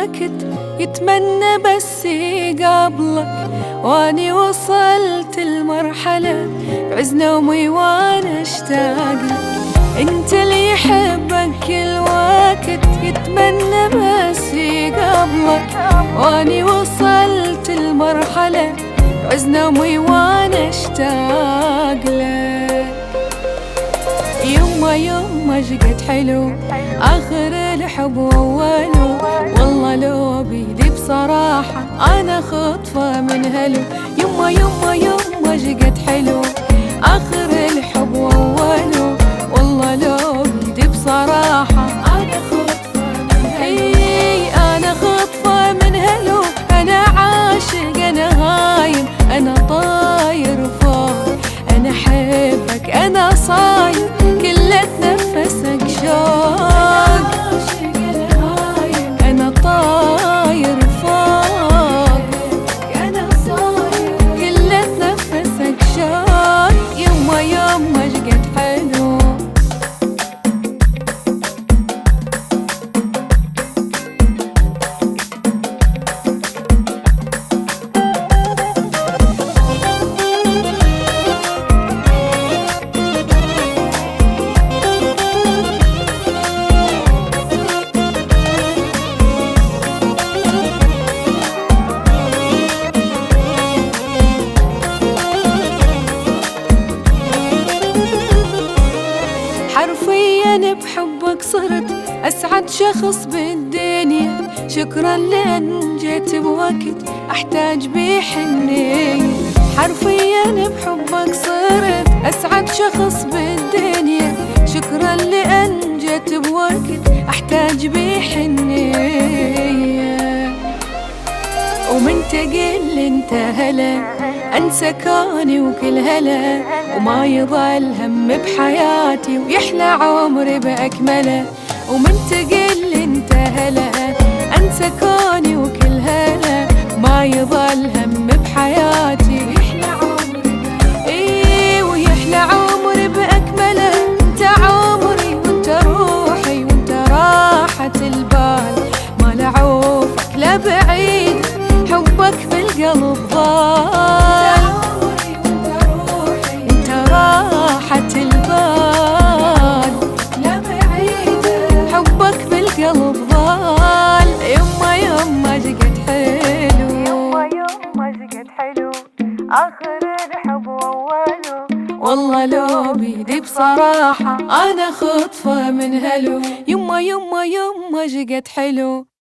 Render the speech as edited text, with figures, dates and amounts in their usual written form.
الوقت يتمنى بس يقابلك، واني وصلت المرحلة بعز نومي وانا اشتاق لك. انت اللي يحبك كل وقت يتمنى بس يقابلك، واني وصلت المرحلة بعز نومي وانا اشتاق لك. يما شقد حلو آخر الحب وأوله، والله لو بيدي بصراحة أنا خطفة من هلو. يما شقد حلو آخر الحب وأوله، والله لو بيدي بصراحة أنا خطفة من هلو. أنا خطفة من هلو، أنا عاشق أنا هايم أنا طاير فوق، أنا حبك أنا صاير كل نفسك شوق، أنا طاير فوق أنا صاير كل نفسك شوق. يما شقد حلو حرفياً بحبك صرت أسعد شخص بالدنيا، شكراً لأن جيت بوقت أحتاج بيه حنية. حرفياً بحبك صرت أسعد شخص بالدنيا، شكراً لأن جيت بوقت أحتاج بيه حنية. ومن تقل انت هلا انسى كوني وكل هلا، وما يضل هم بحياتي ويحلى عمري باكمله. ومن تقل انت هلا انسى كوني وكل هلا، وما يضل هم بحياتي ويحلى عمري ويحلى عمري باكمله. انت عمري وانت روحي وانت راحة البال، ما لعوفك لا بعيد حبك بالقلب ضال. انت روحي انت راحة البال، لا بعيد حبك بالقلب ضال. يما شقد حلو، يما شقد حلو آخر الحب وأوله، والله لو بيدي بصراحة أنا خطفة من هلو. يما شقد حلو.